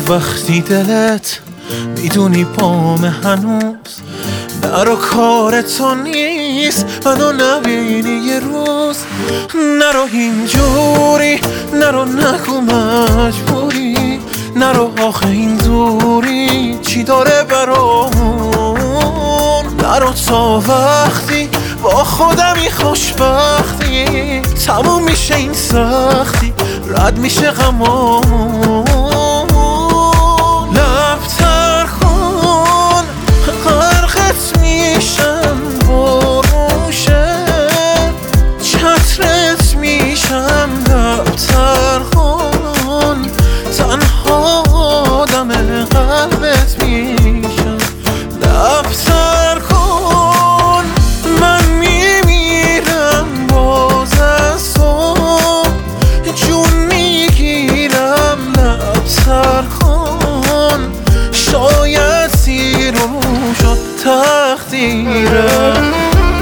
وقتی دلت میدونی پام هنوز نرو کار تو نیست منو نبینی یه روز نرو اینجوری نرو نگو مجبوری نرو آخه این دوری چی داره برامون نرو تا وقتی با خودمی خوشبختی تموم میشه این سختی رد میشه غمامون لبتر کن غرقت میشم بروشه چترت میشم لبتر کن تنها آدم قلبت میشم لبتر کن من میمیرم باز از صبح جون میگیرم لبتر کن شاید سیر و رو شد تقدیرم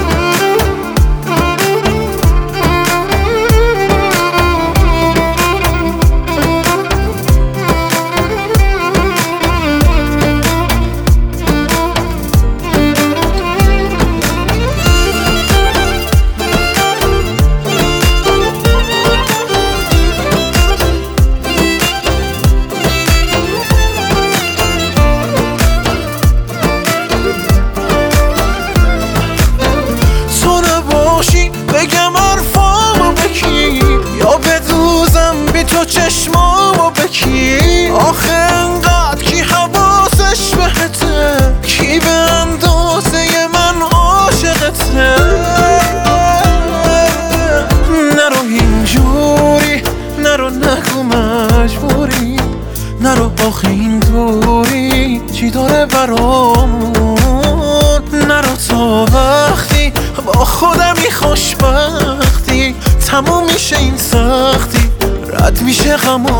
بگم حرفامو بکی یا بدوزم بی تو چشمامو بکی آخه انقدر کی حواسش بهته کی به اندازه من عاشقته نرو اینجوری نرو نگو مجبوری نرو آخه این دوری چی داره برامون نرو تا وقتی با خودمی خوشبختی تموم میشه این سختی رد میشه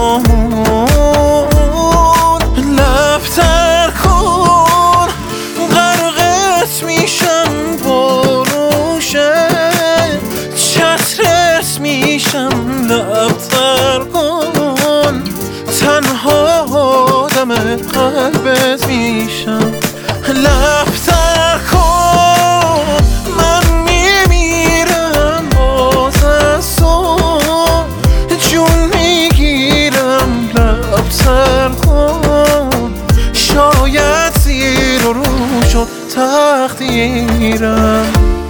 غمامون لبتر کن غرقت میشم بروشه چترت میشم لبتر کن تنها آدم قلبت میشم لبتر کن من میمیرم باز از صبح جون میگیرم لبتر کن شاید زیر و رو شد تقدیرم